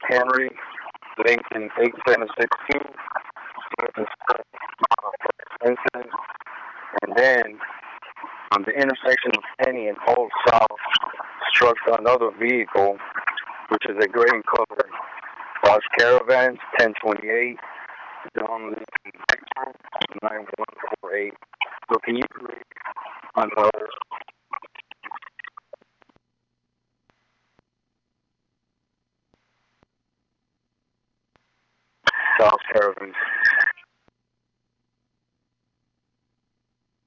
Henry, Lincoln 8762, incident, and then on the intersection of Penny and Old South, struck another vehicle, which is a gray color Dodge Caravan 1028, John Lincoln Victor 9148. So can you please another Dodge Caravan?